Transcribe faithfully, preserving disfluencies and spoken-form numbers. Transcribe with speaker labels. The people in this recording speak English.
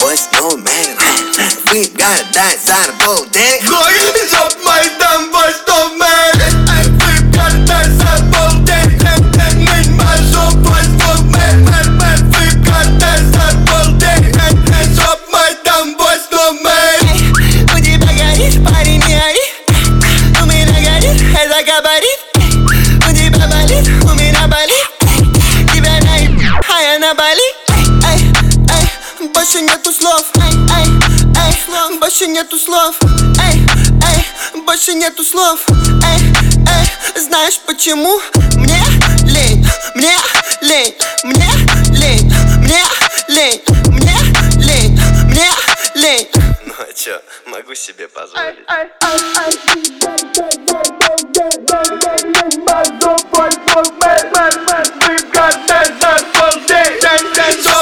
Speaker 1: boys, no man. We gotta die inside a boat, dang.
Speaker 2: It's up my damn boys, no man. We gotta die inside a boat, dang. Need my soul, boys, no man. We gotta die inside a boat, dang. It's up my damn boys, no man.
Speaker 3: У тебя горит, парень, не ори. У меня горит, это габарит. У тебя болит, у меня болит. Тебя наеб, а я на Бали. Эй, эй, больше нету слов. Эй, эй, эй, больше нету слов. Эй, эй, больше нету слов. Эй, эй, знаешь почему? Мне лень, мне лень, мне лень, мне лень, мне лень, мне лень.
Speaker 1: Ну а чё, могу себе позволить.
Speaker 2: We got that, that all day.